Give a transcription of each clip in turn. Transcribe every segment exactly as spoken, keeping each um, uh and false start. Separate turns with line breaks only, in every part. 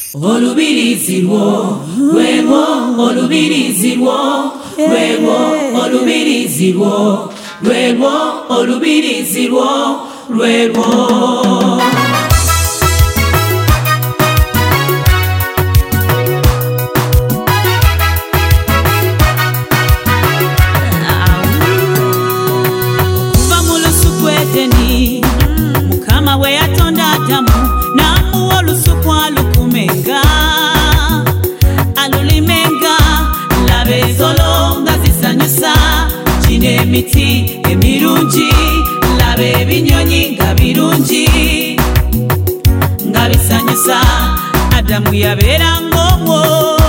Olubirizirwo, lwebo, olubirizirwo, lwebo, olubirizirwo, lwebo, olubirizirwo, lwebo. Mukama we yatonda Adamu namuwa olusuku alukumenga alulimenga labe ensolo nga zisanyusa kino emiti emirungi labe ebinyonyi nga birungi nga bisanyusa Adamu yabeera ng'omwo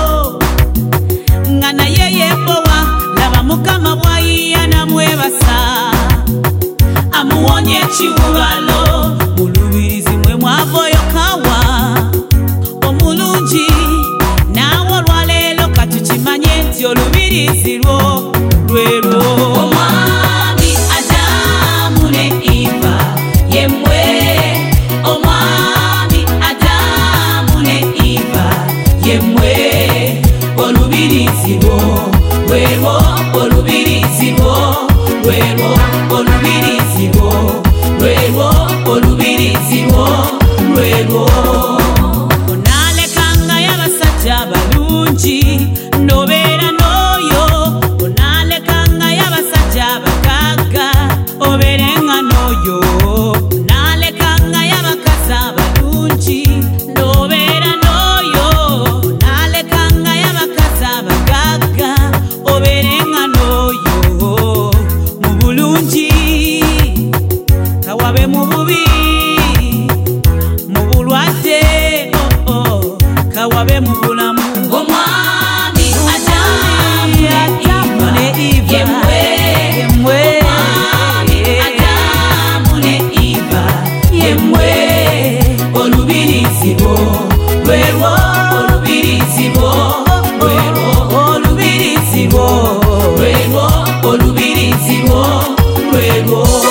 nga naye yeebowa laba Mukama bw'ayiiya namwebasa amuwonye ekiwuwalo mulubirizi mwe mwavoyo kawa omulungi naawe olwaleero katukimanye nti olubirizi lwo lwerwo. Omwami Adamu ne Eva yemwe, omwami Adamu ne Eva yemwe, olubirizi lwo lwerwo, olubirizi lwo lwerwo, olubirizi lwo lwerwo, olubirizi lwo lwerwo. Onalekanga y'abasajja abalungi n'obeera n'oyo, onalekanga y'abasajja abagagga obeerenga n'oyo, onalekanga y'abakazi abalungi n'obeera n'oyo, onalekanga y'abakazi abagagga obeerenga n'oyo. Mu bulungi kawabe mu bubi, mu bulwadde oh oh kawabe mu bulamu. Omwami Adamu ne Eva yemwe, yemwe omwami Adamu ne Eva yemwe, olubirizi lwo lwerwo, olubirizi lwo lwerwo, olubirizi lwo lwerwo, olubirizi lwo lwerwo.